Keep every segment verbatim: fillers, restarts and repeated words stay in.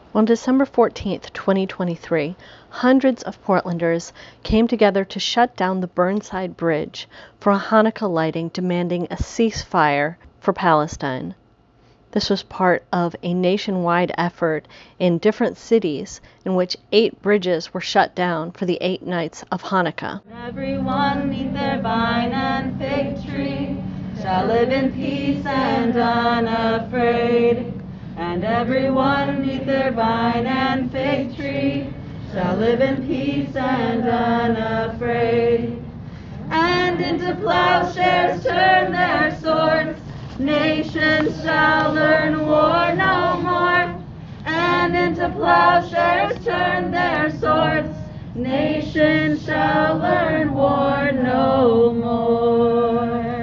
On December fourteenth, twenty twenty-three, hundreds of Portlanders came together to shut down the Burnside Bridge for a Hanukkah lighting demanding a ceasefire for Palestine. This was part of a nationwide effort in different cities in which eight bridges were shut down for the eight nights of Hanukkah. Everyone neath their vine and fig tree shall live in peace and unafraid. And everyone neath their vine and fig tree shall live in peace and unafraid. And into plowshares turn their swords, nations shall learn war no more. And into plowshares turn their swords, nations shall learn war no more.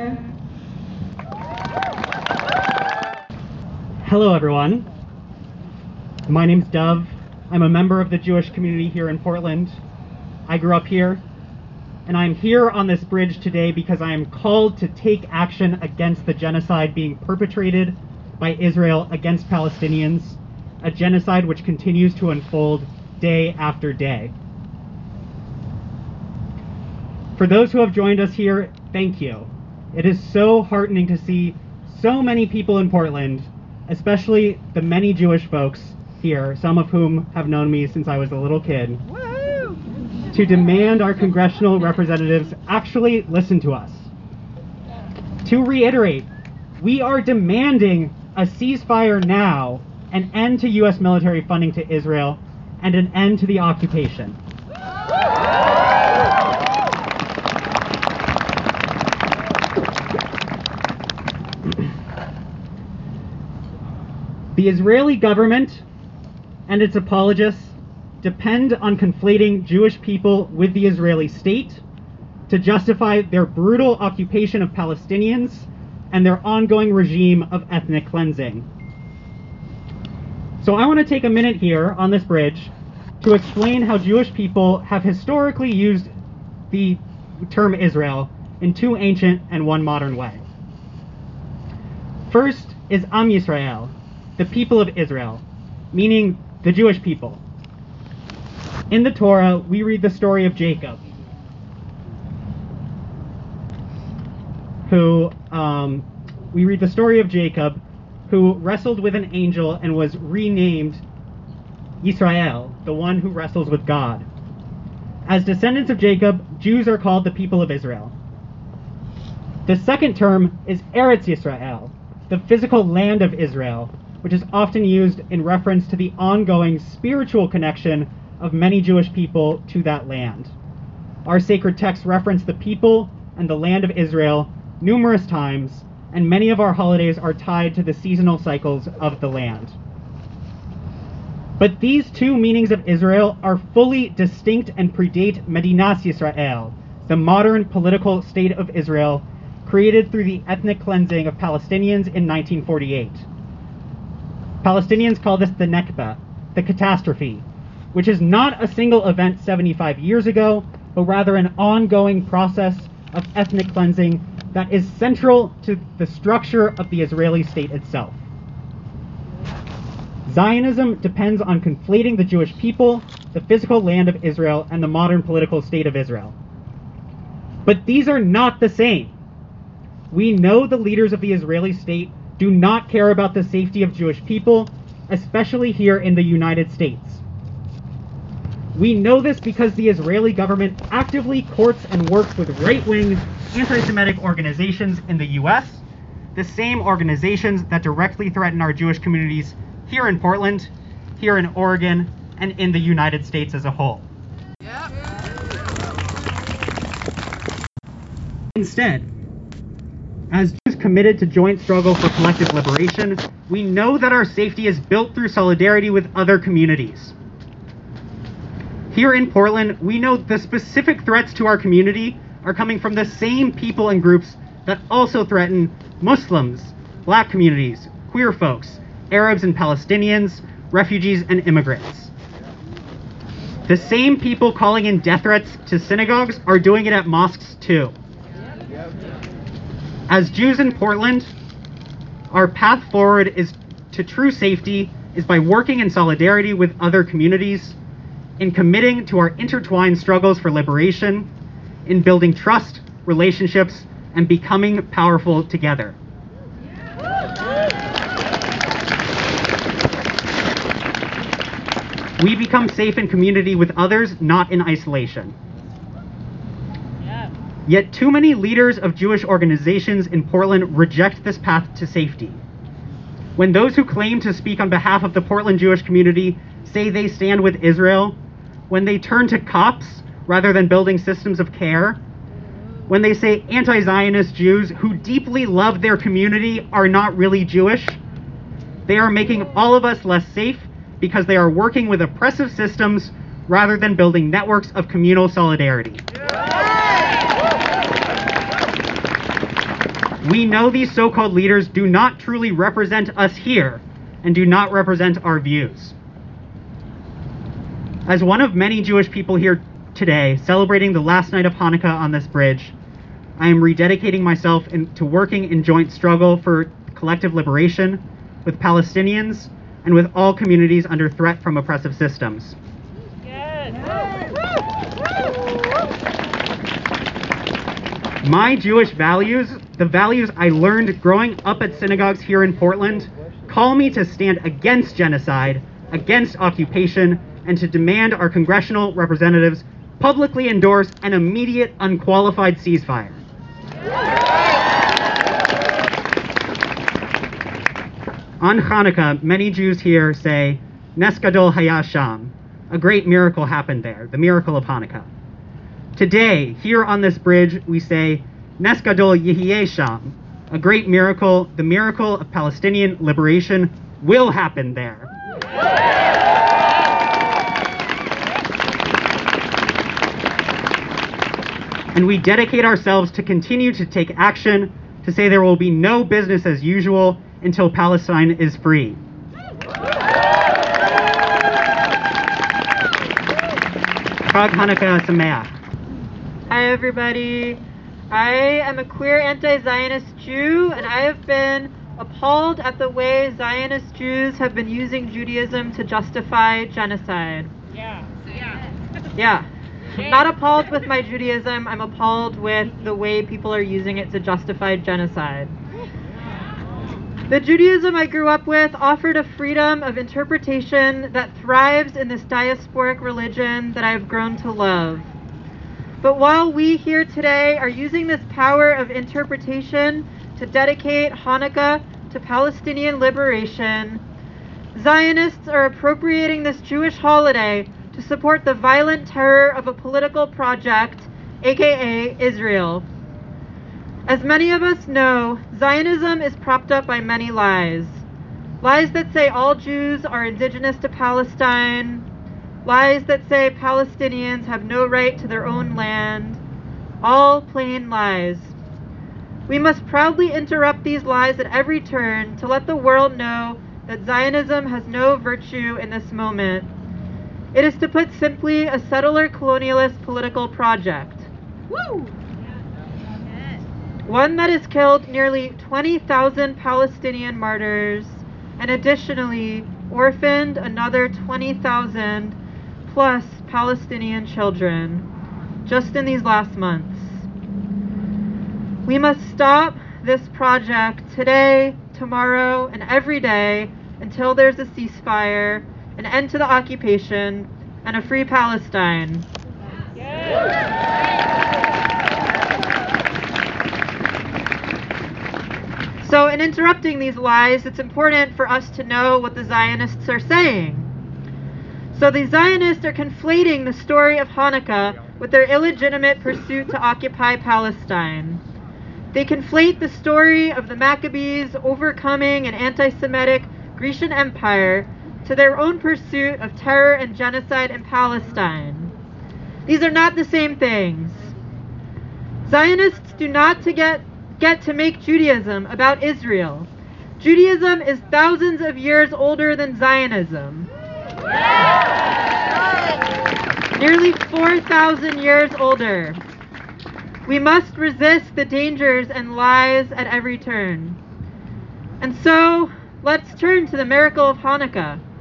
Hello everyone, my name's Dove. I'm a member of the Jewish community here in Portland. I grew up here, and I'm here on this bridge today because I am called to take action against the genocide being perpetrated by Israel against Palestinians, a genocide which continues to unfold day after day. For those who have joined us here, thank you. It is so heartening to see so many people in Portland, especially the many Jewish folks here, some of whom have known me since I was a little kid, Woo! to demand our congressional representatives actually listen to us. To reiterate, we are demanding a ceasefire now, an end to U S military funding to Israel, and an end to the occupation. The Israeli government and its apologists depend on conflating Jewish people with the Israeli state to justify their brutal occupation of Palestinians and their ongoing regime of ethnic cleansing. So I want to take a minute here on this bridge to explain how Jewish people have historically used the term Israel in two ancient and one modern way. First is Am Yisrael, the people of Israel, meaning the Jewish people. In the Torah, we read the story of Jacob, who, um, we read the story of Jacob, who wrestled with an angel and was renamed Yisrael, the one who wrestles with God. As descendants of Jacob, Jews are called the people of Israel. The second term is Eretz Yisrael, the physical land of Israel, which is often used in reference to the ongoing spiritual connection of many Jewish people to that land. Our sacred texts reference the people and the land of Israel numerous times, and many of our holidays are tied to the seasonal cycles of the land. But these two meanings of Israel are fully distinct and predate Medinas Yisrael, the modern political state of Israel, created through the ethnic cleansing of Palestinians in nineteen forty-eight. Palestinians call this the Nakba, the catastrophe, which is not a single event seventy-five years ago, but rather an ongoing process of ethnic cleansing that is central to the structure of the Israeli state itself. Zionism depends on conflating the Jewish people, the physical land of Israel, and the modern political state of Israel. But these are not the same. We know the leaders of the Israeli state do not care about the safety of Jewish people, especially here in the United States. We know this because the Israeli government actively courts and works with right-wing anti-Semitic organizations in the U S, the same organizations that directly threaten our Jewish communities here in Portland, here in Oregon, and in the United States as a whole. Yep. Instead, as Jews committed to joint struggle for collective liberation, we know that our safety is built through solidarity with other communities. Here in Portland, we know the specific threats to our community are coming from the same people and groups that also threaten Muslims, black communities, queer folks, Arabs and Palestinians, refugees and immigrants. The same people calling in death threats to synagogues are doing it at mosques too. As Jews in Portland, our path forward is to true safety is by working in solidarity with other communities, in committing to our intertwined struggles for liberation, in building trust, relationships, and becoming powerful together. We become safe in community with others, not in isolation. Yet too many leaders of Jewish organizations in Portland reject this path to safety. When those who claim to speak on behalf of the Portland Jewish community say they stand with Israel, when they turn to cops rather than building systems of care, when they say anti-Zionist Jews who deeply love their community are not really Jewish, they are making all of us less safe because they are working with oppressive systems rather than building networks of communal solidarity. We know these so-called leaders do not truly represent us here and do not represent our views. As one of many Jewish people here today celebrating the last night of Hanukkah on this bridge, I am rededicating myself in, to working in joint struggle for collective liberation with Palestinians and with all communities under threat from oppressive systems. My Jewish values, the values I learned growing up at synagogues here in Portland, call me to stand against genocide, against occupation, and to demand our congressional representatives publicly endorse an immediate, unqualified ceasefire. On Hanukkah, many Jews here say, Nes Gadol Haya Sham, a great miracle happened there, the miracle of Hanukkah. Today, here on this bridge, we say, Nes Gadol Yehyeh Sham, a great miracle, the miracle of Palestinian liberation will happen there. And we dedicate ourselves to continue to take action to say there will be no business as usual until Palestine is free. Chag Hanukkah Sameach. Hi everybody. I am a queer anti-Zionist Jew, and I have been appalled at the way Zionist Jews have been using Judaism to justify genocide. Yeah. Yeah. Yeah. I'm not appalled with my Judaism, I'm appalled with the way people are using it to justify genocide. The Judaism I grew up with offered a freedom of interpretation that thrives in this diasporic religion that I have grown to love. But while we here today are using this power of interpretation to dedicate Hanukkah to Palestinian liberation, Zionists are appropriating this Jewish holiday to support the violent terror of a political project, aka Israel. As many of us know, Zionism is propped up by many lies. Lies that say all Jews are indigenous to Palestine, lies that say Palestinians have no right to their own land, all plain lies. We must proudly interrupt these lies at every turn to let the world know that Zionism has no virtue in this moment. It is, to put simply, a settler colonialist political project. Woo! One that has killed nearly twenty thousand Palestinian martyrs and additionally orphaned another twenty thousand plus Palestinian children just in these last months. We must stop this project today, tomorrow, and every day until there's a ceasefire, an end to the occupation, and a free Palestine. So in interrupting these lies, it's important for us to know what the Zionists are saying. So the Zionists are conflating the story of Hanukkah with their illegitimate pursuit to occupy Palestine. They conflate the story of the Maccabees overcoming an anti-Semitic Grecian Empire to their own pursuit of terror and genocide in Palestine. These are not the same things. Zionists do not to get, get to make Judaism about Israel. Judaism is thousands of years older than Zionism. Nearly four thousand years older. We must resist the dangers and lies at every turn. And so, let's turn to the miracle of Hanukkah.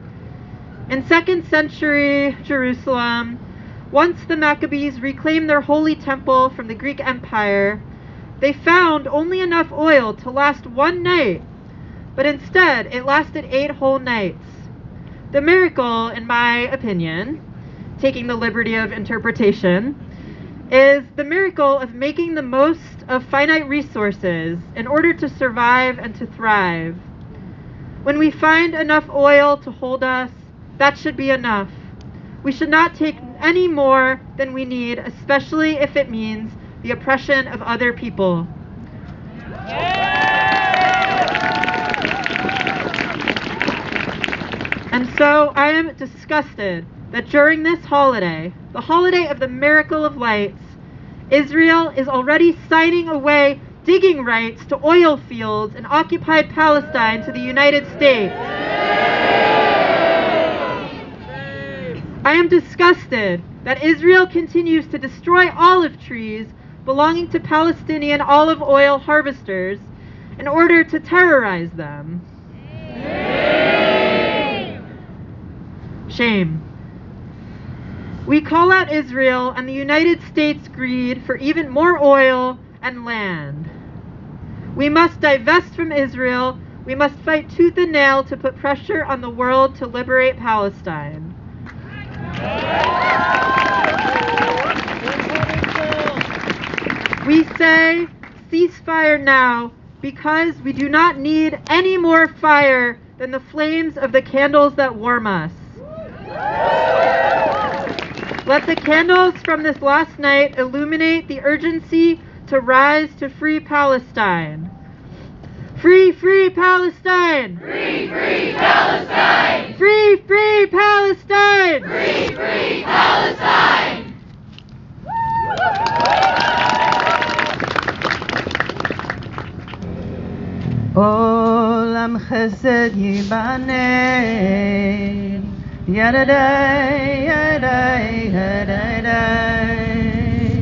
In second century Jerusalem, once the Maccabees reclaimed their holy temple from the Greek Empire, they found only enough oil to last one night, but instead it lasted eight whole nights. The miracle, in my opinion, taking the liberty of interpretation, is the miracle of making the most of finite resources in order to survive and to thrive. When we find enough oil to hold us, that should be enough. We should not take any more than we need, especially if it means the oppression of other people. And so I am disgusted that during this holiday, the holiday of the miracle of lights, Israel is already signing away digging rights to oil fields in occupied Palestine to the United States. I am disgusted that Israel continues to destroy olive trees belonging to Palestinian olive oil harvesters in order to terrorize them. Shame. We call out Israel and the United States' greed for even more oil and land. We must divest from Israel. We must fight tooth and nail to put pressure on the world to liberate Palestine. We say, ceasefire now, because we do not need any more fire than the flames of the candles that warm us. Let the candles from this last night illuminate the urgency to rise to free Palestine. Free, free Palestine! Free, free Palestine! Free, free Palestine! Free, free Palestine! Olam chesed yibaneh, yadadai, yadai, yadai.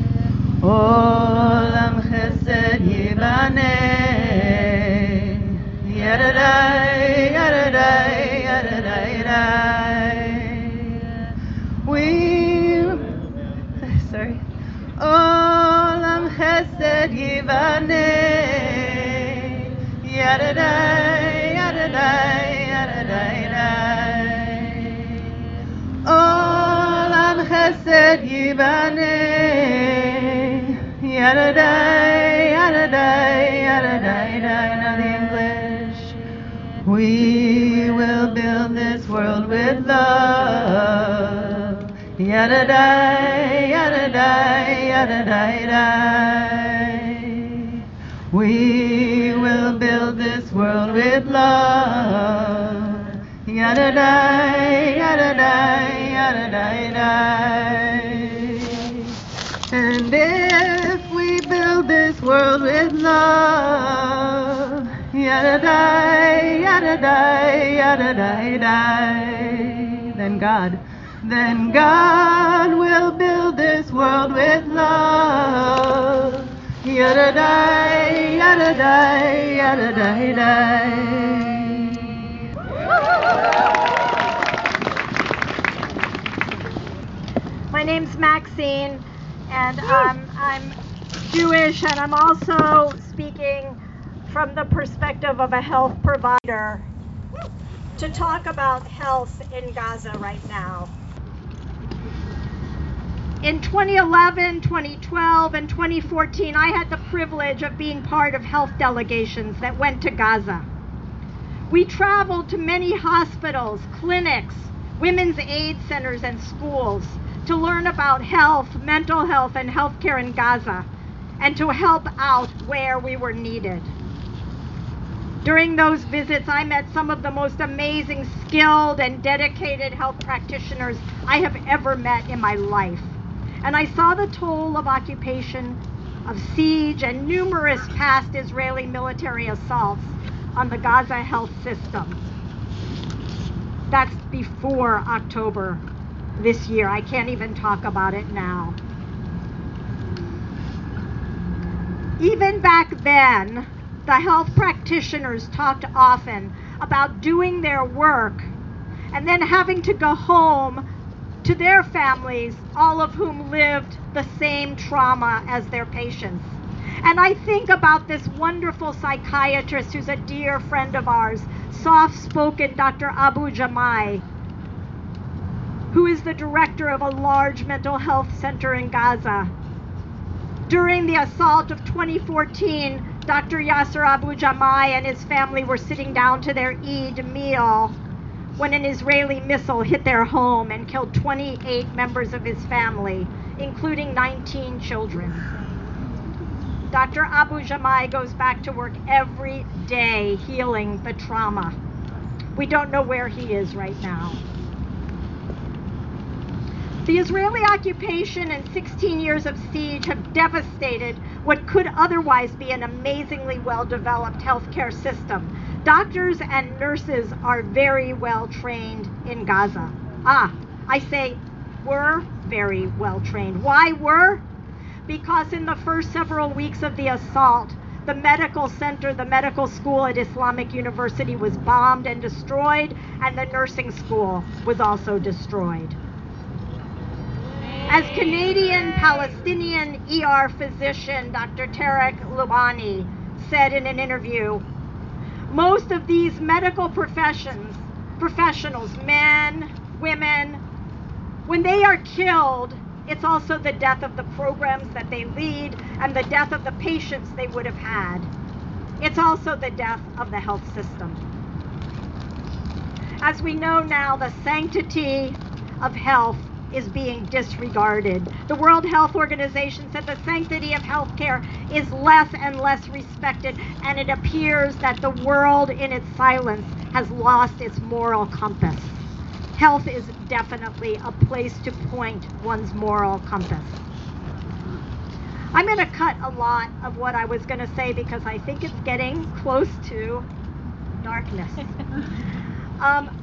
Olam chesed yibaneh, yadadai, yadadai, yadadai. We, sorry. Olam chesed yibaneh. Yadadai, yadadai, yadadai. Olam chesed yibaneh. Yadadai, yadadai, yadadai. Now the English. We will build this world with love. Yadadai, yadadai, yadadai. We will build this world with love. Yadadai, yadadai, yadadai. And if we build this world with love, yadadai, yadadai, yadadai, then God, then God will build this world with love. Yadadai, yadadai, yadadai. My name's Maxine, and um, I'm Jewish, and I'm also speaking from the perspective of a health provider to talk about health in Gaza right now. In twenty eleven, twenty twelve, and twenty fourteen, I had the privilege of being part of health delegations that went to Gaza. We traveled to many hospitals, clinics, women's aid centers, and schools to learn about health, mental health, and healthcare in Gaza, and to help out where we were needed. During those visits, I met some of the most amazing, skilled, and dedicated health practitioners I have ever met in my life. And I saw the toll of occupation, of siege, and numerous past Israeli military assaults on the Gaza health system. That's before October this year. I can't even talk about it now. Even back then, the health practitioners talked often about doing their work and then having to go home to their families, all of whom lived the same trauma as their patients. And I think about this wonderful psychiatrist who's a dear friend of ours, soft-spoken Doctor Abu Jamai, who is the director of a large mental health center in Gaza. During the assault of twenty fourteen, Doctor Yasser Abu Jamai and his family were sitting down to their Eid meal when an Israeli missile hit their home and killed twenty-eight members of his family, including nineteen children. Doctor Abu Jamai goes back to work every day healing the trauma. We don't know where he is right now. The Israeli occupation and sixteen years of siege have devastated what could otherwise be an amazingly well-developed healthcare system. Doctors and nurses are very well trained in Gaza. Ah, I say were very well trained. Why were? Because in the first several weeks of the assault, the medical center, the medical school at Islamic University was bombed and destroyed, and the nursing school was also destroyed. As Canadian-Palestinian E R physician Doctor Tarek Loubani said in an interview, most of these medical professions, professionals, men, women, when they are killed, it's also the death of the programs that they lead and the death of the patients they would have had. It's also the death of the health system. As we know now, the sanctity of health is being disregarded. The World Health Organization said the sanctity of healthcare is less and less respected, and it appears that the world in its silence has lost its moral compass. Health is definitely a place to point one's moral compass. I'm going to cut a lot of what I was going to say because I think it's getting close to darkness. um,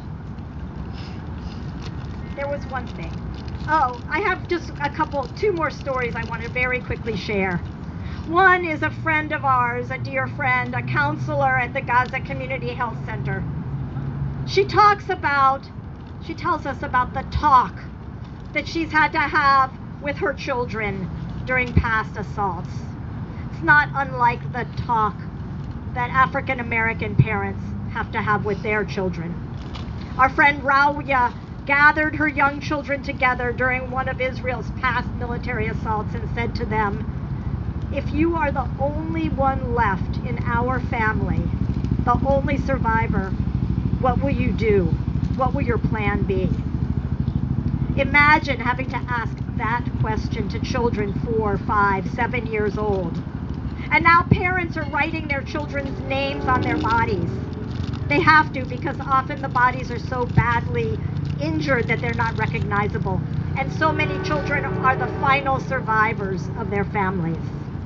There was one thing. Oh, I have just a couple, two more stories I want to very quickly share. One is a friend of ours, a dear friend, a counselor at the Gaza Community Health Center. She talks about, she tells us about the talk that she's had to have with her children during past assaults. It's not unlike the talk that African American parents have to have with their children. Our friend Rawia gathered her young children together during one of Israel's past military assaults and said to them, if you are the only one left in our family, the only survivor, what will you do? What will your plan be? Imagine having to ask that question to children four, five, seven years old. And now parents are writing their children's names on their bodies. They have to because often the bodies are so badly injured that they're not recognizable. And so many children are the final survivors of their families.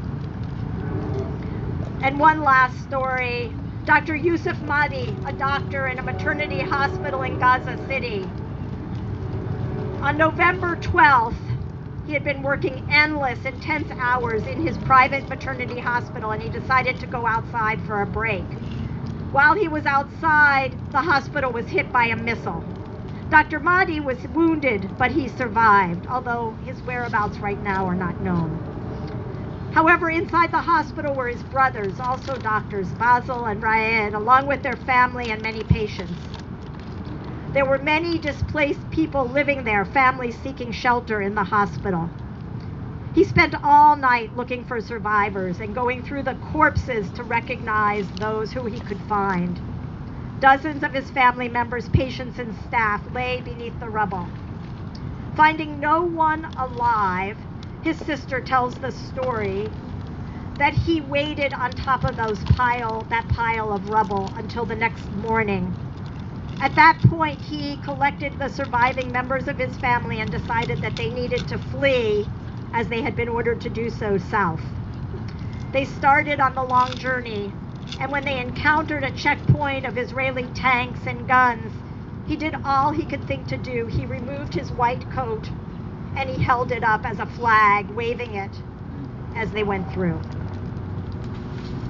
And one last story. Doctor Yusuf Mahdi, a doctor in a maternity hospital in Gaza City. On November twelfth, he had been working endless, intense hours in his private maternity hospital, and he decided to go outside for a break. While he was outside, the hospital was hit by a missile. Doctor Mahdi was wounded, but he survived, although his whereabouts right now are not known. However, inside the hospital were his brothers, also doctors, Basil and Raed, along with their family and many patients. There were many displaced people living there, families seeking shelter in the hospital. He spent all night looking for survivors and going through the corpses to recognize those who he could find. Dozens of his family members, patients, and staff lay beneath the rubble. Finding no one alive, his sister tells the story that he waited on top of those pile, that pile of rubble until the next morning. At that point, he collected the surviving members of his family and decided that they needed to flee, as they had been ordered to do so south. They started on the long journey, and when they encountered a checkpoint of Israeli tanks and guns, he did all he could think to do. He removed his white coat and he held it up as a flag, waving it as they went through.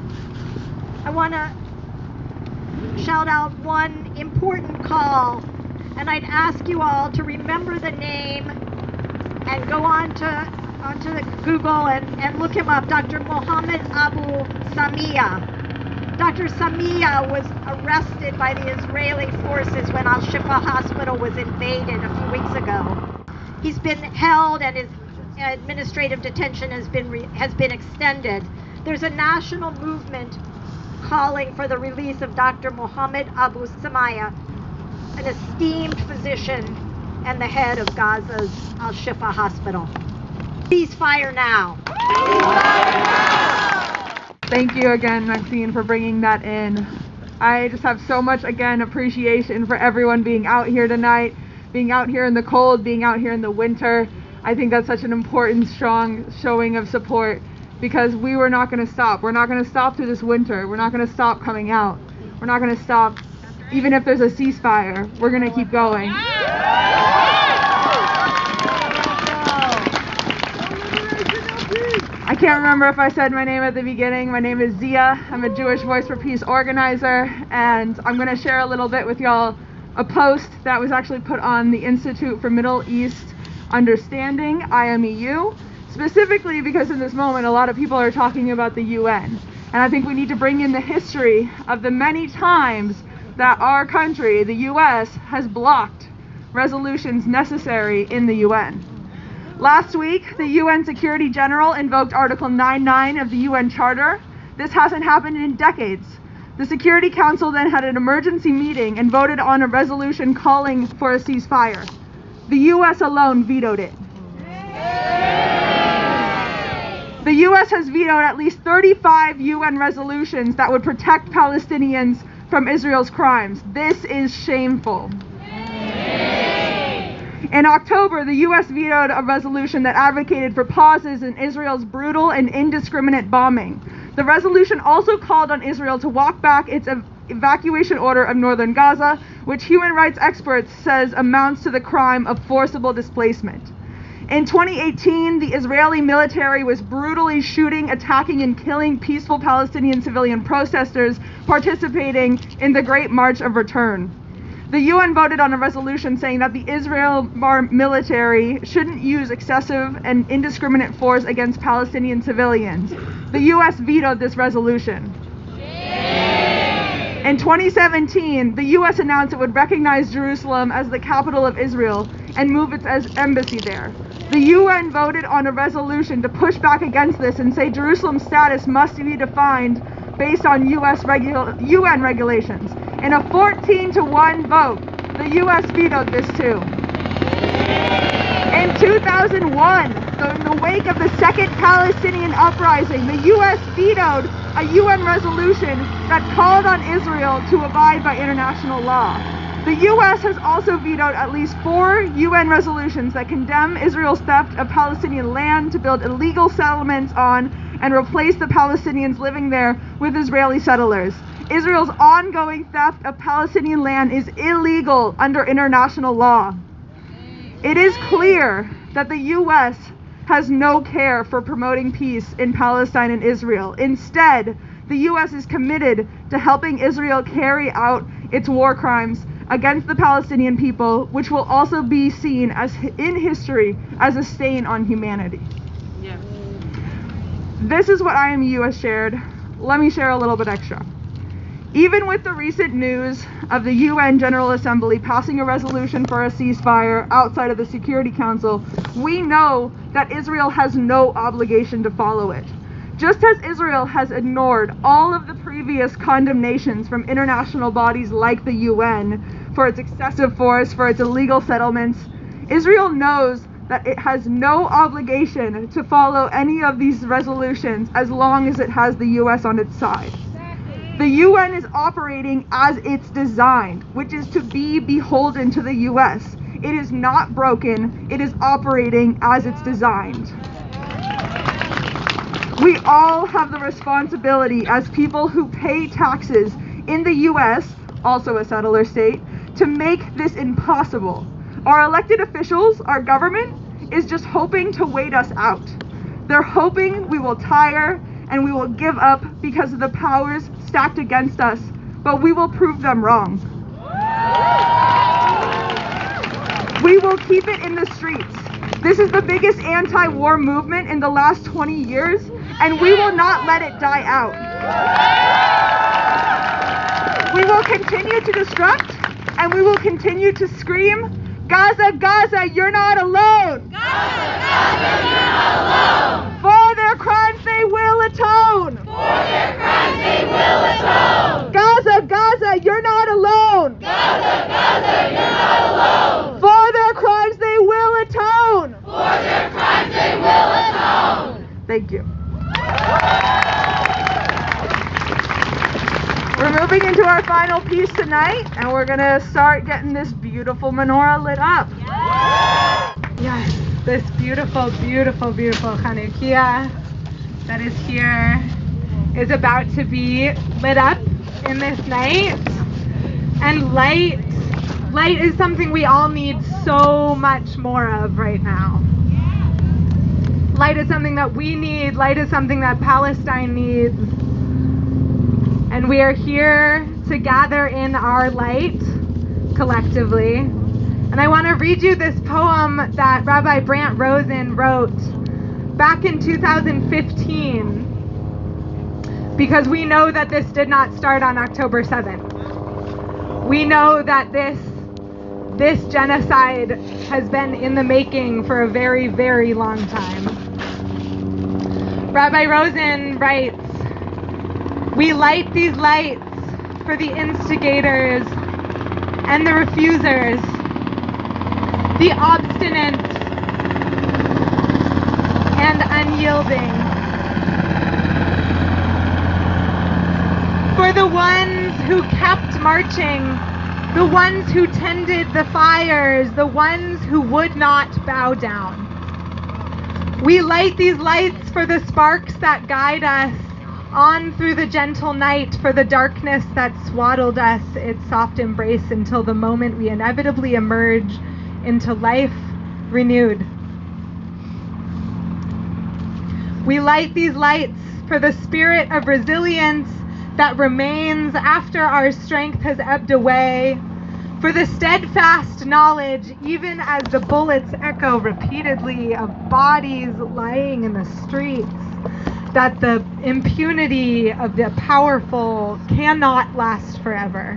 I want to shout out one important call And I'd ask you all to remember the name and go on to onto the Google and, and look him up, Doctor Mohammed Abu Samia. Doctor Samia was arrested by the Israeli forces when Al-Shifa Hospital was invaded a few weeks ago. He's been held and his administrative detention has been re- has been extended. There's a national movement calling for the release of Doctor Mohammed Abu Samia, an esteemed physician and the head of Gaza's Al-Shifa Hospital. Ceasefire now. Thank you again, Maxine, for bringing that in. I just have so much, again, appreciation for everyone being out here tonight, being out here in the cold, being out here in the winter. I think that's such an important, strong showing of support, because we were not going to stop. We're not going to stop through this winter. We're not going to stop coming out. We're not going to stop even if there's a ceasefire. We're going to keep going. I can't remember if I said my name at the beginning. My name is Zia. I'm a Jewish Voice for Peace organizer, and I'm going to share a little bit with y'all a post that was actually put on the Institute for Middle East Understanding, I M E U, specifically because in this moment a lot of people are talking about the U N, and I think we need to bring in the history of the many times that our country, the U S, has blocked resolutions necessary in the U N. Last week, the U N Security General invoked Article nine nine of the U N Charter. This hasn't happened in decades. The Security Council then had an emergency meeting and voted on a resolution calling for a ceasefire. The U S alone vetoed it. The U S has vetoed at least thirty-five U N resolutions that would protect Palestinians from Israel's crimes. This is shameful. In October, the U S vetoed a resolution that advocated for pauses in Israel's brutal and indiscriminate bombing. The resolution also called on Israel to walk back its ev- evacuation order of northern Gaza, which human rights experts says amounts to the crime of forcible displacement. In twenty eighteen, the Israeli military was brutally shooting, attacking, and killing peaceful Palestinian civilian protesters participating in the Great March of Return. The U N voted on a resolution saying that the Israel military shouldn't use excessive and indiscriminate force against Palestinian civilians. The U S vetoed this resolution. In twenty seventeen, the U S announced it would recognize Jerusalem as the capital of Israel and move its embassy there. The U N voted on a resolution to push back against this and say Jerusalem's status must be defined based on U S regu- U N regulations. In a fourteen to one vote, the U S vetoed this too. In two thousand one, so in the wake of the second Palestinian uprising, the U S vetoed a U N resolution that called on Israel to abide by international law. The U S has also vetoed at least four U N resolutions that condemn Israel's theft of Palestinian land to build illegal settlements on and replace the Palestinians living there with Israeli settlers. Israel's ongoing theft of Palestinian land is illegal under international law. It is clear that the U S has no care for promoting peace in Palestine and Israel. Instead, the U S is committed to helping Israel carry out its war crimes against the Palestinian people, which will also be seen as in history as a stain on humanity. Yeah. This is what I M E U has shared. Let me share a little bit extra. Even with the recent news of the U N General Assembly passing a resolution for a ceasefire outside of the Security Council, we know that Israel has no obligation to follow it. Just as Israel has ignored all of the previous condemnations from international bodies like the U N for its excessive force, for its illegal settlements, Israel knows that it has no obligation to follow any of these resolutions as long as it has the U S on its side. The U N is operating as it's designed, which is to be beholden to the U S. It is not broken. It is operating as it's designed. We all have the responsibility as people who pay taxes in the U S, also a settler state, to make this impossible. Our elected officials, our government, is just hoping to wait us out. They're hoping we will tire and we will give up because of the powers stacked against us, but we will prove them wrong. We will keep it in the streets. This is the biggest anti-war movement in the last twenty years, and we will not let it die out. We will continue to destruct, and we will continue to scream, Gaza, Gaza, you're not alone! Gaza, Gaza, you're not alone! For their crimes they will atone! For their crimes they will atone! Gaza, Gaza, you're not alone! Gaza, Gaza, you're not alone! For their crimes they will atone! For their crimes they will atone! Thank you. We're moving into our final piece tonight, and we're gonna start getting this beautiful menorah lit up. Yes, this beautiful, beautiful, beautiful Chanukiah that is here is about to be lit up in this night. And light, light is something we all need so much more of right now. Light is something that we need. Light is something that Palestine needs. And we are here to gather in our light collectively. And I want to read you this poem that Rabbi Brant Rosen wrote back in two thousand fifteen, because we know that this did not start on October seventh. We know that this, this genocide has been in the making for a very, very long time. Rabbi Rosen writes, "We light these lights for the instigators and the refusers, the obstinate and unyielding, for the ones who kept marching, the ones who tended the fires, the ones who would not bow down. We light these lights for the sparks that guide us on through the gentle night, for the darkness that swaddled us its soft embrace until the moment we inevitably emerge into life renewed. We light these lights for the spirit of resilience that remains after our strength has ebbed away, for the steadfast knowledge, even as the bullets echo repeatedly, of bodies lying in the streets, that the impunity of the powerful cannot last forever.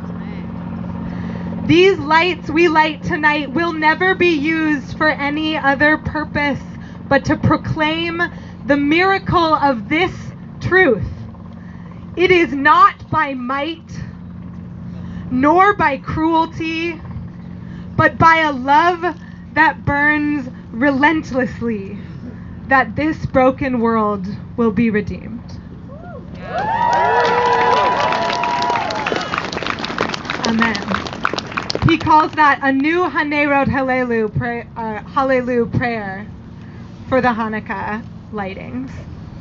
These lights we light tonight will never be used for any other purpose but to proclaim the miracle of this truth. It is not by might, nor by cruelty, but by a love that burns relentlessly, that this broken world will be redeemed." Amen. He calls that a new Hanerot Hallelu prayer, uh, Hallelu prayer for the Hanukkah lightings.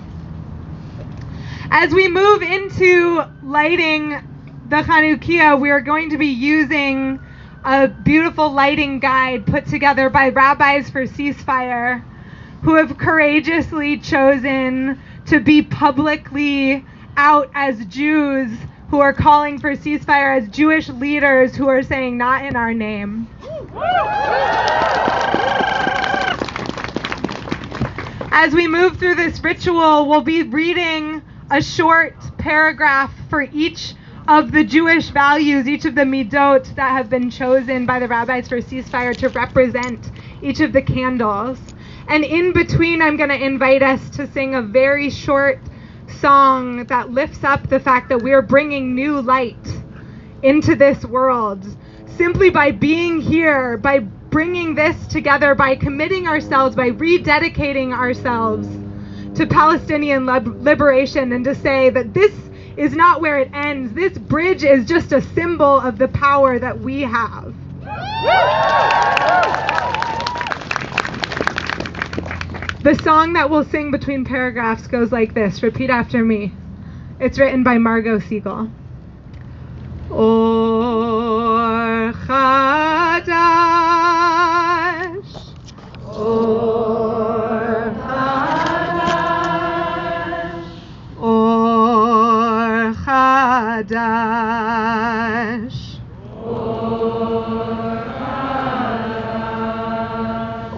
As we move into lighting the Chanukiah, we are going to be using a beautiful lighting guide put together by Rabbis for Ceasefire, who have courageously chosen to be publicly out as Jews, who are calling for ceasefire, as Jewish leaders who are saying, not in our name. As we move through this ritual, we'll be reading a short paragraph for each of the Jewish values, each of the midot that have been chosen by the Rabbis for Ceasefire to represent each of the candles. And in between, I'm going to invite us to sing a very short song that lifts up the fact that we're bringing new light into this world simply by being here, by bringing this together, by committing ourselves, by rededicating ourselves to Palestinian lib- liberation, and to say that this is not where it ends. This bridge is just a symbol of the power that we have. The song that we'll sing between paragraphs goes like this. Repeat after me. It's written by Margot Siegel. Or Chadash, Or Chadash, Or Chadash, Or Chadash.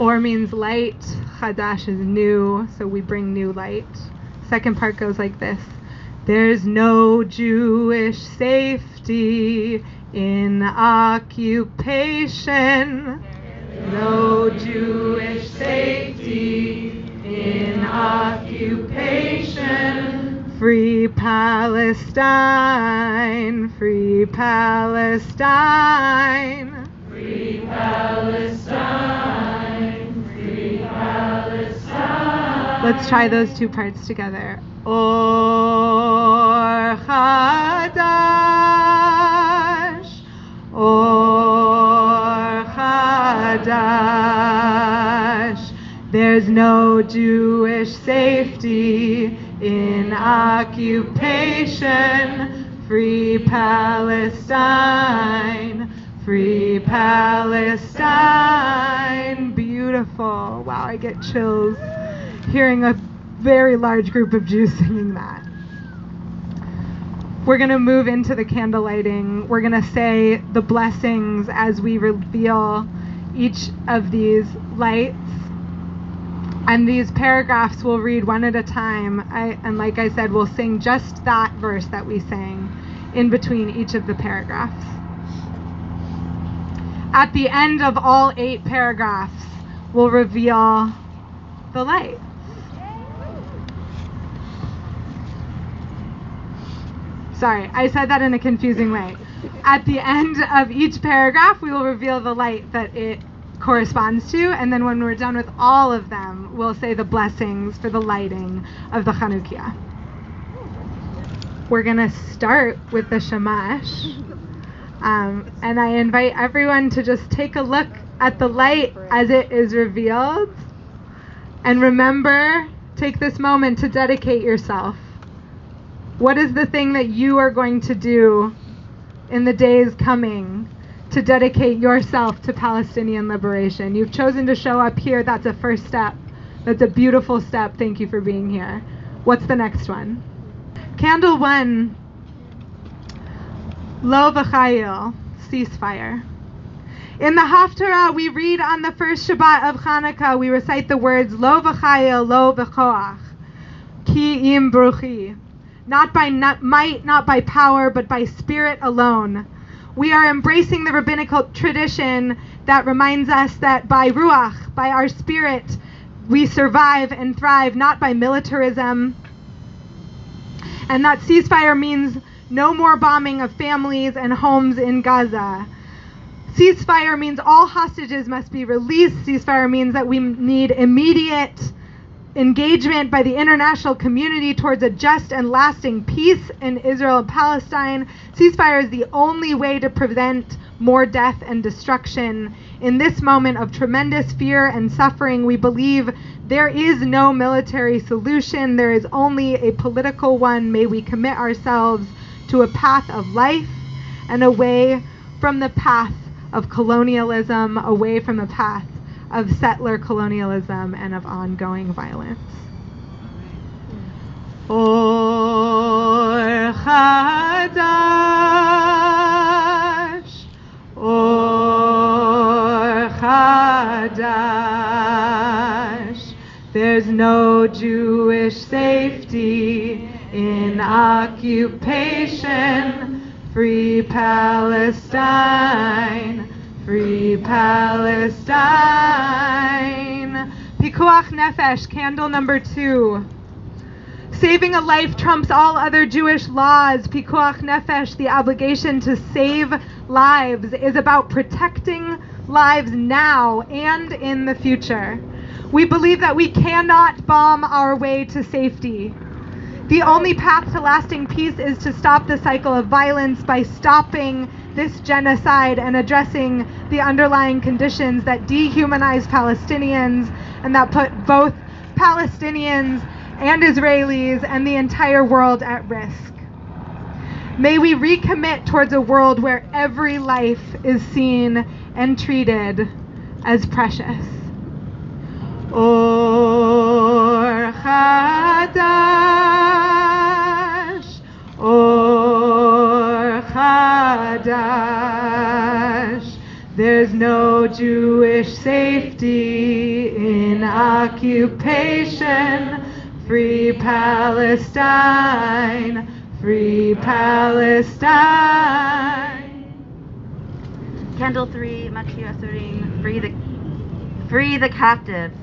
Or means light. Chadash is new, so we bring new light. Second part goes like this. There's no Jewish safety in occupation. No Jewish safety in occupation. Free Palestine, free Palestine. Free Palestine, free Palestine. Let's try those two parts together. Or Chadash, Or Chadash. There's no Jewish safety in occupation. Free Palestine, free Palestine. Beautiful. Wow, I get chills hearing a very large group of Jews singing that. We're going to move into the candle lighting. We're going to say the blessings as we reveal each of these lights. And these paragraphs we'll read one at a time. I, and like I said, we'll sing just that verse that we sang in between each of the paragraphs. At the end of all eight paragraphs, we'll reveal the light. Sorry, I said that in a confusing way. At the end of each paragraph, we will reveal the light that it corresponds to, and then when we're done with all of them, we'll say the blessings for the lighting of the Chanukiah. We're gonna start with the Shamash, um, and I invite everyone to just take a look at the light as it is revealed, and remember, take this moment to dedicate yourself. What is the thing that you are going to do in the days coming to dedicate yourself to Palestinian liberation? You've chosen to show up here. That's a first step. That's a beautiful step. Thank you for being here. What's the next one? Candle one, Lo V'chayil, ceasefire. In the Haftarah, we read on the first Shabbat of Hanukkah, we recite the words Lo V'chayil, Lo V'choach, Ki im bruchi. Not by not might, not by power, but by spirit alone. We are embracing the rabbinical tradition that reminds us that by Ruach, by our spirit, we survive and thrive, not by militarism. And that ceasefire means no more bombing of families and homes in Gaza. Ceasefire means all hostages must be released. Ceasefire means that we need immediate engagement by the international community towards a just and lasting peace in Israel and Palestine. Ceasefire is the only way to prevent more death and destruction. In this moment of tremendous fear and suffering, we believe there is no military solution. There is only a political one. May we commit ourselves to a path of life and away from the path of colonialism, away from the path of settler colonialism and of ongoing violence. Or Chadash, Or Chadash. There's no Jewish safety in occupation. Free Palestine, free Palestine. Pikuach Nefesh, candle number two. Saving a life trumps all other Jewish laws. Pikuach Nefesh, the obligation to save lives, is about protecting lives now and in the future. We believe that we cannot bomb our way to safety. The only path to lasting peace is to stop the cycle of violence by stopping this genocide and addressing the underlying conditions that dehumanize Palestinians and that put both Palestinians and Israelis and the entire world at risk. May we recommit towards a world where every life is seen and treated as precious. Or Chadash, Or Chadash. There's no Jewish safety in occupation. Free Palestine, free Palestine. Candle three, Machir Asurim, free the, free the captives.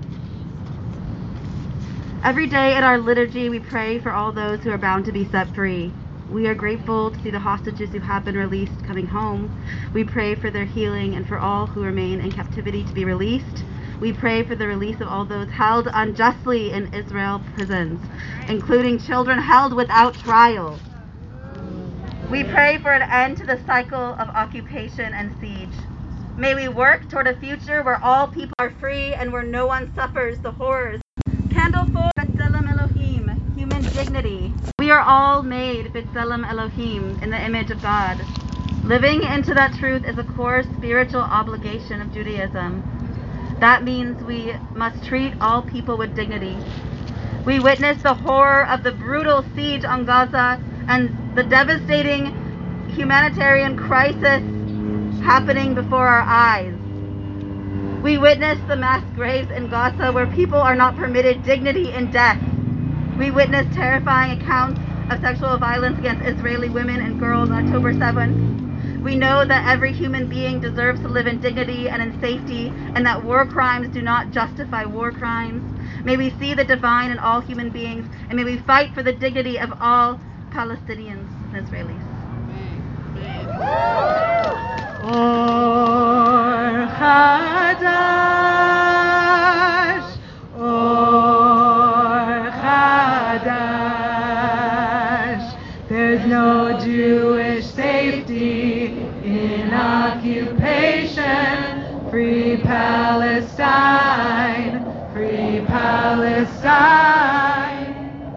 Every day in our liturgy, we pray for all those who are bound to be set free. We are grateful to see the hostages who have been released coming home. We pray for their healing and for all who remain in captivity to be released. We pray for the release of all those held unjustly in Israel prisons, including children held without trial. We pray for an end to the cycle of occupation and siege. May we work toward a future where all people are free and where no one suffers the horrors. Candle four, B'Tselem Elohim, human dignity. We are all made B'Tselem Elohim, in the image of God. Living into that truth is a core spiritual obligation of Judaism. That means we must treat all people with dignity. We witness the horror of the brutal siege on Gaza and the devastating humanitarian crisis happening before our eyes. We witness the mass graves in Gaza where people are not permitted dignity in death. We witness terrifying accounts of sexual violence against Israeli women and girls on October seventh. We know that every human being deserves to live in dignity and in safety, and that war crimes do not justify war crimes. May we see the divine in all human beings, and may we fight for the dignity of all Palestinians and Israelis. Or Chadash, Or Chadash. There's no Jewish safety in occupation. Free Palestine, free Palestine.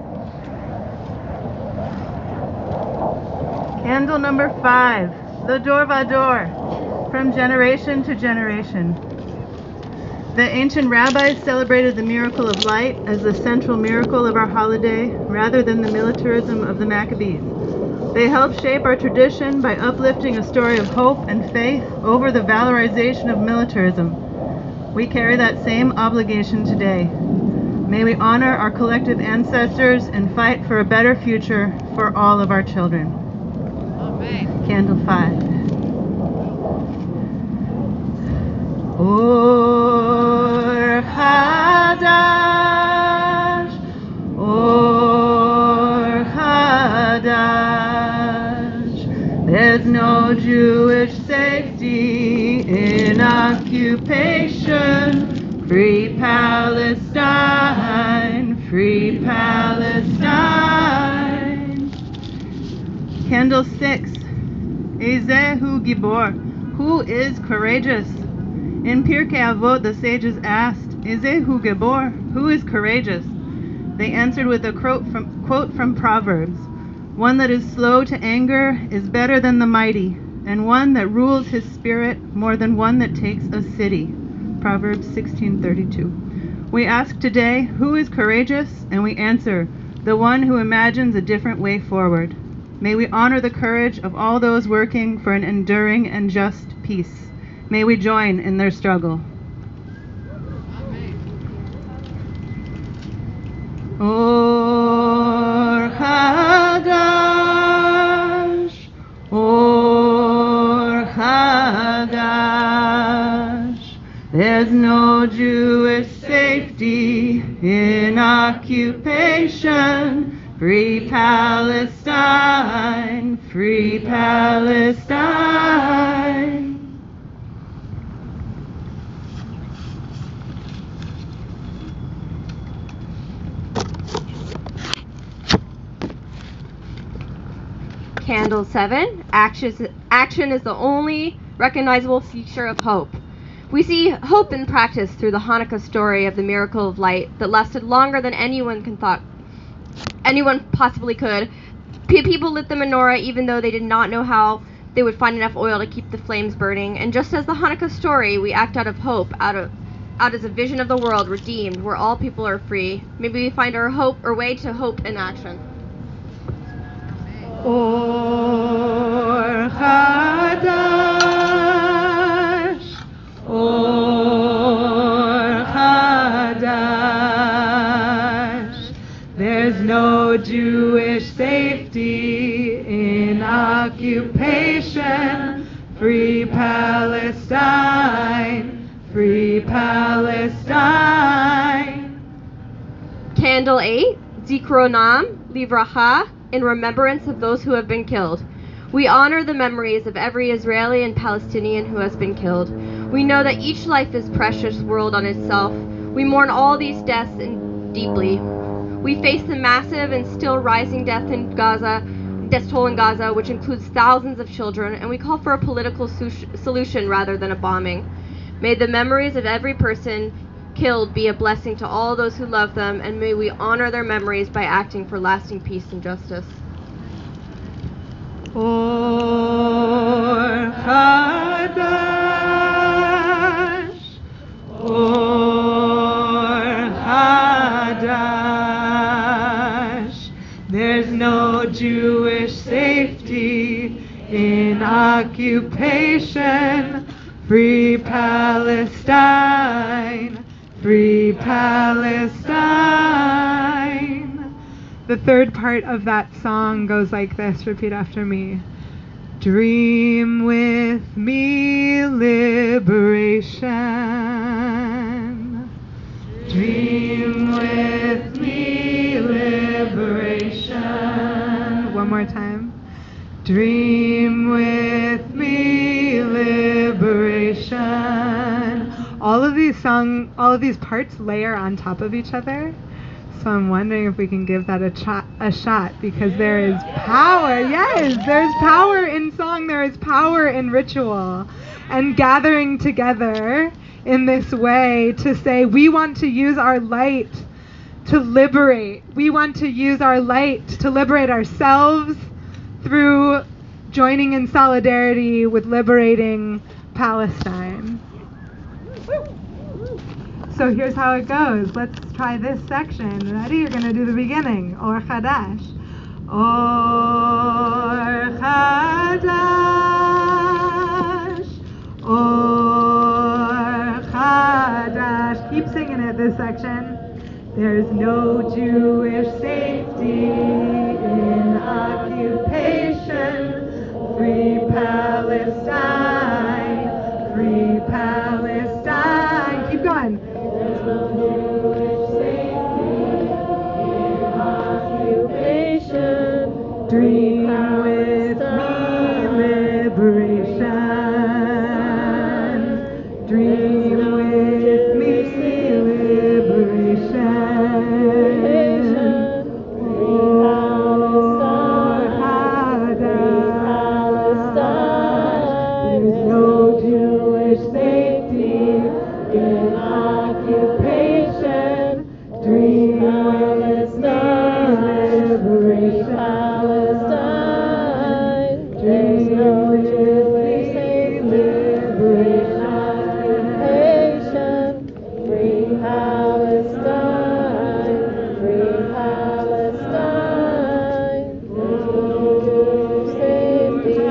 Candle number five, the Dor Vador, from generation to generation. The ancient rabbis celebrated the miracle of light as the central miracle of our holiday rather than the militarism of the Maccabees. They helped shape our tradition by uplifting a story of hope and faith over the valorization of militarism. We carry that same obligation today. May we honor our collective ancestors and fight for a better future for all of our children. Amen. Candle five. Or Hadash, Or Hadash. There's no Jewish safety in occupation. Free Palestine, free Palestine. Candle six. Ezehu Gibor, who is courageous? In Pirkei Avot, the sages asked, Ezehu Gibor, who is courageous? They answered with a quote from, quote from Proverbs. One that is slow to anger is better than the mighty, and one that rules his spirit more than one that takes a city. Proverbs sixteen thirty-two. We ask today, who is courageous? And we answer, the one who imagines a different way forward. May we honor the courage of all those working for an enduring and just peace. May we join in their struggle. Or Hadash, Or Hadash. There's no Jewish safety in occupation. Free Palestine, free Palestine. Candle seven, action, action is the only recognizable feature of hope. We see hope in practice through the Hanukkah story of the miracle of light that lasted longer than anyone can thought, anyone possibly could. P- people lit the menorah even though they did not know how they would find enough oil to keep the flames burning. And just as the Hanukkah story, we act out of hope, out of out as a vision of the world redeemed, where all people are free. Maybe we find our hope, or way to hope in action. Or Hadash, Palestine. Candle eight, Zikronam Livracha, in remembrance of those who have been killed. We honor the memories of every Israeli and Palestinian who has been killed. We know that each life is precious world on itself. We mourn all these deaths and deeply. We face the massive and still rising death in Gaza, death toll in Gaza, which includes thousands of children, and we call for a political su- solution rather than a bombing. May the memories of every person killed be a blessing to all those who love them, and may we honor their memories by acting for lasting peace and justice. Or Hadash, Or Hadash. There's no Jewish safety in occupation. Free Palestine, free Palestine. The third part of that song goes like this. Repeat after me. Dream with me liberation. Dream with me liberation. One more time. Dream with me liberation. All of these song, all of these parts layer on top of each other. So I'm wondering if we can give that a, ch- a shot, because there is power. Yes, there's power in song. There is power in ritual. And gathering together in this way to say we want to use our light to liberate. We want to use our light to liberate ourselves through joining in solidarity with liberating Palestine. So here's how it goes. Let's try this section. Ready? You're going to do the beginning. Or Chadash. Or Chadash. Or Chadash. Keep singing it this section. There's no Jewish safety in occupation. Free Palestine. Free Palestine. Keep going. There's no Jewish safety in occupation. Dream with me liberation. Dream with me liberation. Oh, Palestine. There's no Jewish safety in occupation. Dream Palestine, liberation. Palestine, dream with me, liberation. Free Palestine, free Palestine. There's no Jewish safety in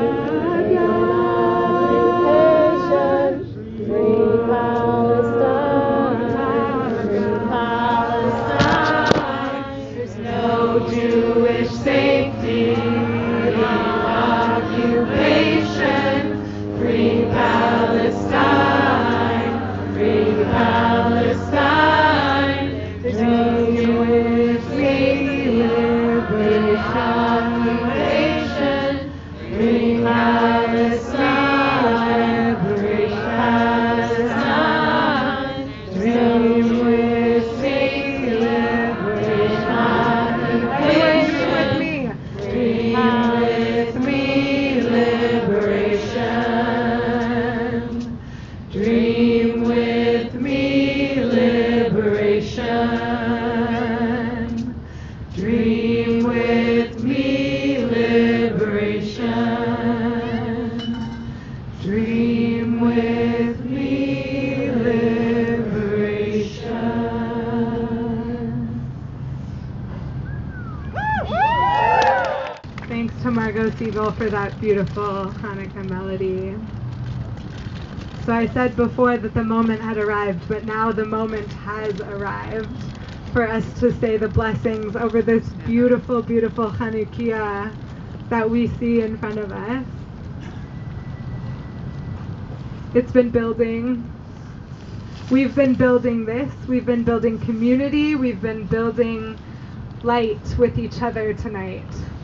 occupation. Free Palestine, free Palestine. There's no Jewish safety in occupation. Free Palestine, free Palestine. There's no Jewish safety in occupation. Free Palestine, free Palestine. Dream with safety, liberation. Dream with me. Dream with me, liberation. Dream with me, liberation. Dream with me, liberation. Dream with me, liberation. Thanks to Margot Siegel for that beautiful Hanukkah melody. So I said before that the moment had arrived, but now the moment has arrived for us to say the blessings over this beautiful, beautiful Chanukiah that we see in front of us. It's been building. We've been building this. We've been building community. We've been building light with each other tonight.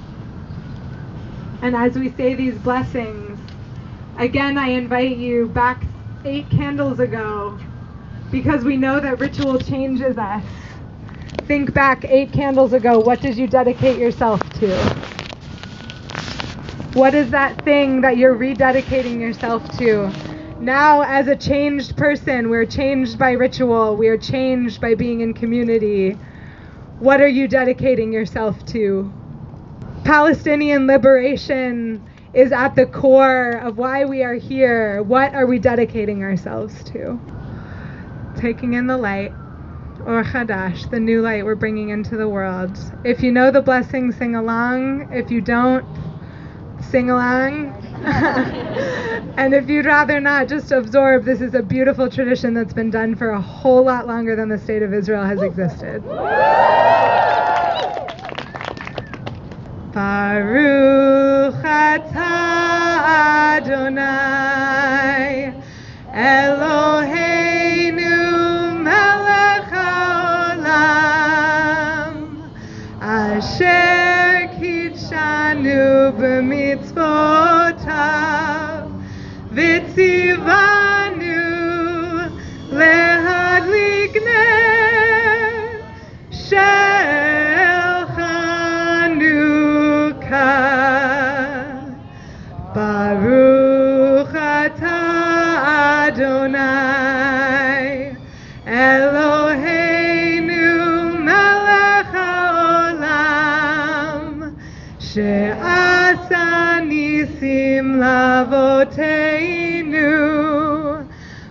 And as we say these blessings, again, I invite you back eight candles ago, because we know that ritual changes us. Think back eight candles ago. What did you dedicate yourself to? What is that thing that you're rededicating yourself to? Now, as a changed person, we're changed by ritual. We are changed by being in community. What are you dedicating yourself to? Palestinian liberation is at the core of why we are here. What are we dedicating ourselves to? Taking in the light, or Chadash, the new light we're bringing into the world. If you know the blessing, sing along. If you don't, sing along. And if you'd rather not, just absorb. This is a beautiful tradition that's been done for a whole lot longer than the state of Israel has existed. Baruch atah Adonai Eloheinu melech haolam asher kidshanu b'mitzvotav v'tzivanu lehadlik ner shel Chanukah. Baruch atah Adonai Eloheinu melech haolam she'asa nisim lavoteinu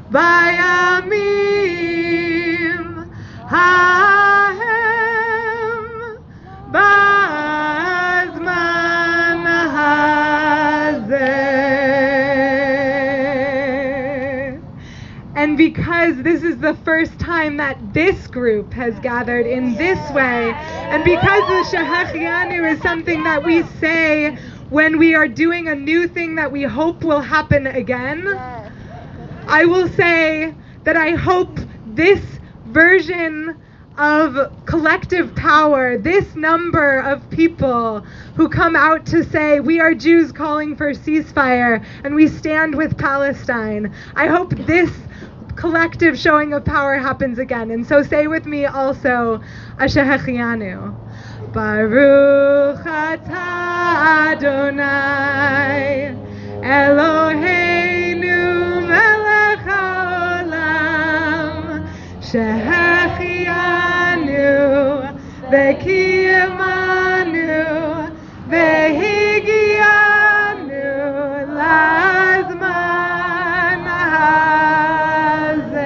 bayamim hahem bazman hazeh. And because this is the first time that this group has gathered in this way, and because the Shehachianu is something that we say when we are doing a new thing that we hope will happen again, I will say that I hope this version of collective power, this number of people who come out to say we are Jews calling for ceasefire and we stand with Palestine, I hope this collective showing of power happens again. And so say with me also, Ashehachianu. Baruch atah Adonai Eloheinu melech haolam shehachianu v'kiyamanu v'higianu lazman hazeh.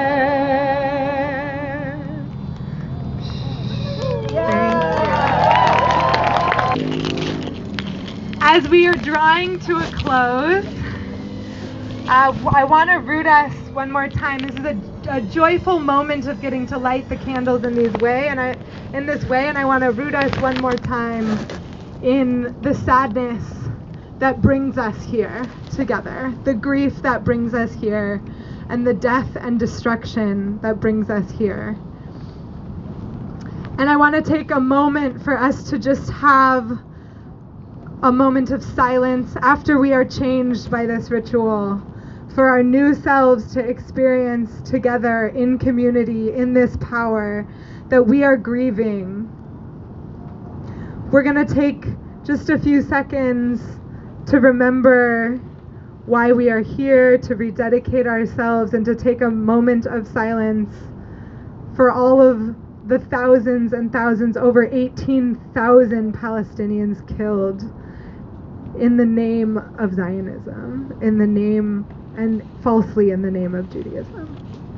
As we are drawing to a close, uh, I want to root us one more time. This is a, a joyful moment of getting to light the candles in these way, and I, in this way, and I want to root us one more time in the sadness that brings us here together, the grief that brings us here, and the death and destruction that brings us here. And I want to take a moment for us to just have a moment of silence after we are changed by this ritual, for our new selves to experience together in community, in this power that we are grieving. We're going to take just a few seconds to remember why we are here, to rededicate ourselves, and to take a moment of silence for all of the thousands and thousands, over eighteen thousand Palestinians killed in the name of Zionism, in the name, and falsely in the name of Judaism.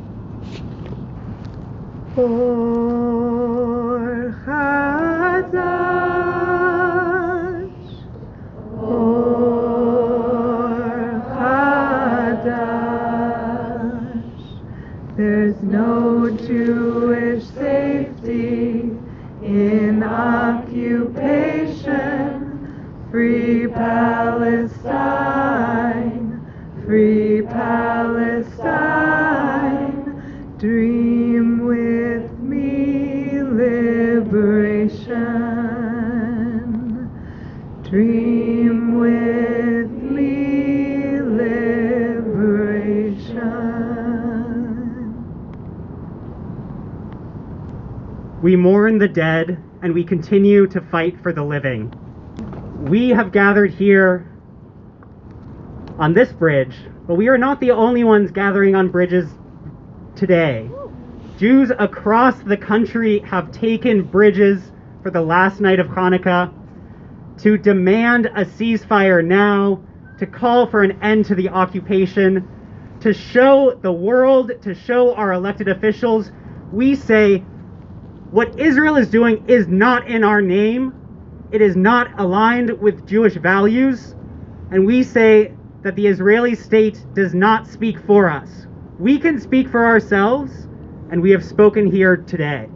Or Chadash, or Chadash, there's no Jewish safety in occupation. Free Palestine, free Palestine, We mourn the dead, and we continue to fight for the living. We have gathered here on this bridge, but we are not the only ones gathering on bridges today. Jews across the country have taken bridges for the last night of Hanukkah to demand a ceasefire now, to call for an end to the occupation, to show the world, to show our elected officials, we say what Israel is doing is not in our name. It is not aligned with Jewish values. And we say that the Israeli state does not speak for us. We can speak for ourselves, and we have spoken here today.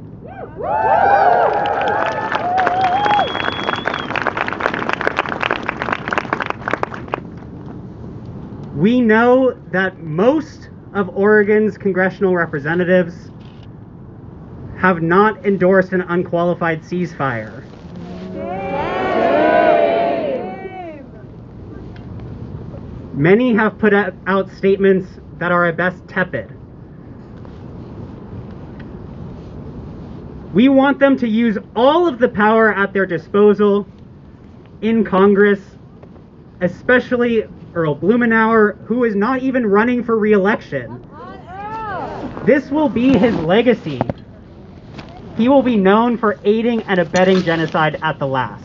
We know that most of Oregon's congressional representatives have not endorsed an unqualified ceasefire. Many have put out statements that are at best tepid. We want them to use all of the power at their disposal in Congress, especially Earl Blumenauer, who is not even running for re-election. This will be his legacy. He will be known for aiding and abetting genocide at the last.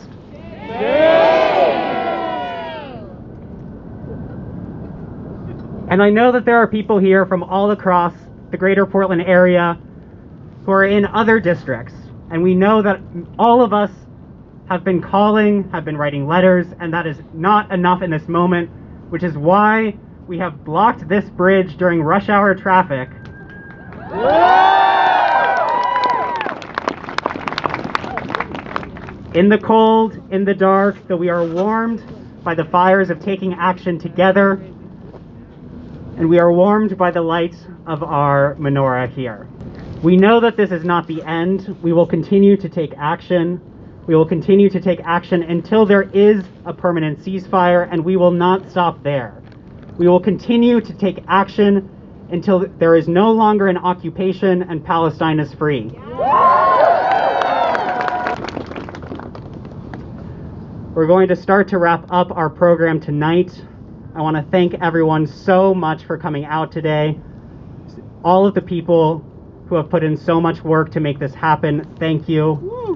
And I know that there are people here from all across the greater Portland area who are in other districts. And we know that all of us have been calling, have been writing letters, and that is not enough in this moment, which is why we have blocked this bridge during rush hour traffic. In the cold, in the dark, though we are warmed by the fires of taking action together, and we are warmed by the light of our menorah here. We know that this is not the end. We will continue to take action. We will continue to take action until there is a permanent ceasefire, and we will not stop there. We will continue to take action until there is no longer an occupation and Palestine is free. We're going to start to wrap up our program tonight. I want to thank everyone so much for coming out today. All of the people who have put in so much work to make this happen, thank you.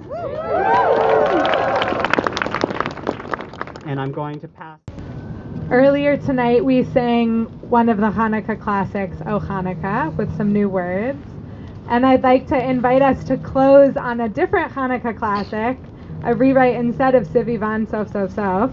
And I'm going to pass. Earlier tonight we sang one of the Hanukkah classics, O Hanukkah, with some new words. And I'd like to invite us to close on a different Hanukkah classic, a rewrite instead of Sivivan Sof Sof Sof.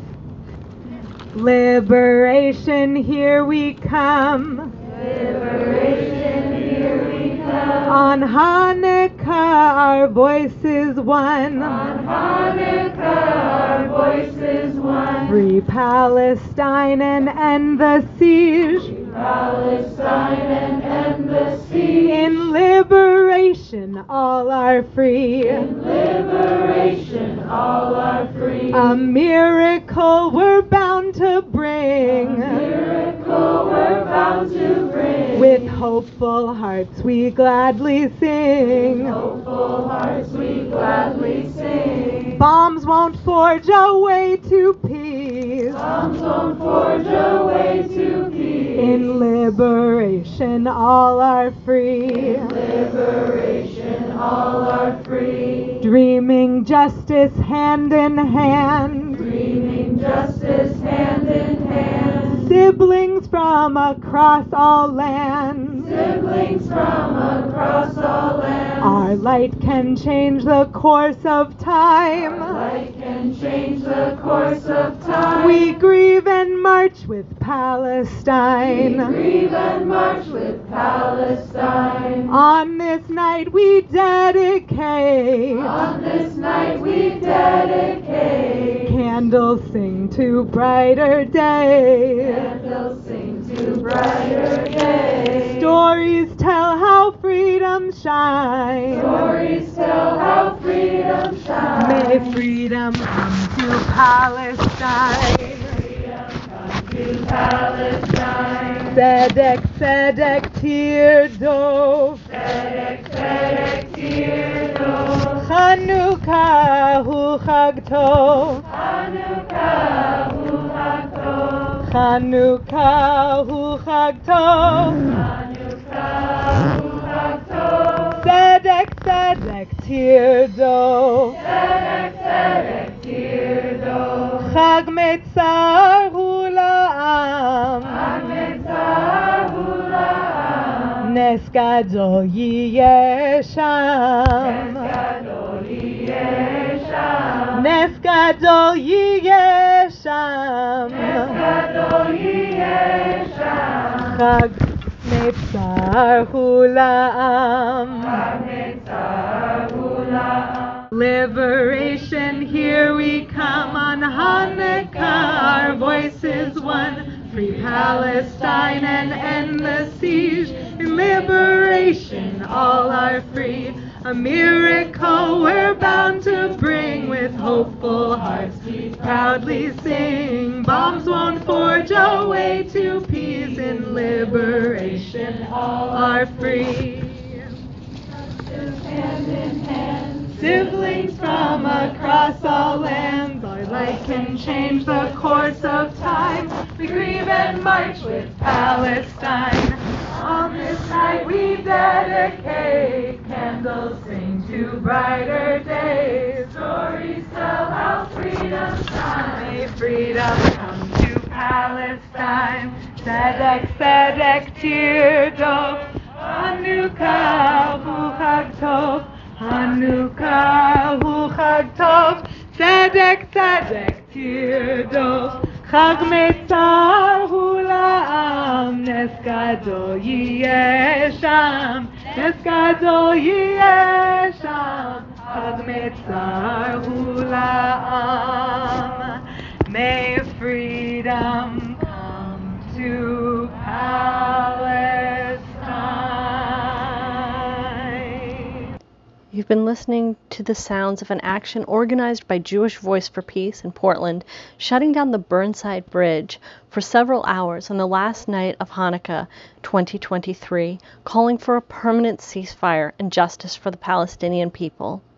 Liberation, here we come. Liberation, here we come. On Hanukkah, our voices one. On Hanukkah, our voices one. Free Palestine and end the siege. Free Palestine and end the siege. In liberation, all are free. In liberation, all are free. A miracle we're bound to bring. A miracle we're bound to bring. With hopeful hearts we gladly sing. With hopeful hearts we gladly sing. Bombs won't forge a way to peace. Bombs won't forge a way to peace. In liberation, all are free. In liberation, all are free. Dreaming justice hand in hand. Dreaming justice hand in hand. Siblings from across all lands. Siblings from across all lands. Our light can change the course of time. Our light can change the course of time. We grieve and march with Palestine. We grieve and march with Palestine. On this night we dedicate. On this night we dedicate. Candles sing to brighter days. Candles sing to brighter days. Stories tell how freedom shines. Stories tell how freedom shines. May freedom come to Palestine. Freedom come to Palestine. Tzedek, Tzedek, Tir Dov. Tzedek, Tzedek, Tir Dov. hu chag tov. Hanukkah hu chag tov. Hanukkah hu chag tov. Hanukkah hu chag tov. Tzedek tzedek tirdo. Tzedek tzedek tirdo. Chag metzar hu la'am. Chag metzar hu la'am. Nes gadol yiyeh sham. Nes gadol yiyeh sham. Nes gadol yiyeh sham. Nes gadol yiyeh sham. Chag metzar hu la'am. Chag metzar hu la'am. Liberation, here we come on Hanukkah, our voices one. Free Palestine and end the siege. In liberation, all are free. A miracle we're bound to bring. With hopeful hearts we proudly sing. Bombs won't forge a way to peace. In liberation, all are free. Hand in hand, Siblings from across all lands, our light can change the course of time. We grieve and march with Palestine. On this night we dedicate, candles sing to brighter days. stories tell how freedom shines. May freedom come to Palestine. Tzedek, tzedek, tirdo. Hanukkah hu chag tov. Hanukkah hu chag tov. Tzedek, tzedek, tirdo. Chag metzar hu la'am. Nes gadol yiyeh sham. Nes gadol yiyeh sham. Chag metzar hu la'am. May freedom come to Palestine. You've been listening to the sounds of an action organized by Jewish Voice for Peace in Portland, shutting down the Burnside Bridge for several hours on the last night of Hanukkah twenty twenty-three, calling for a permanent ceasefire and justice for the Palestinian people.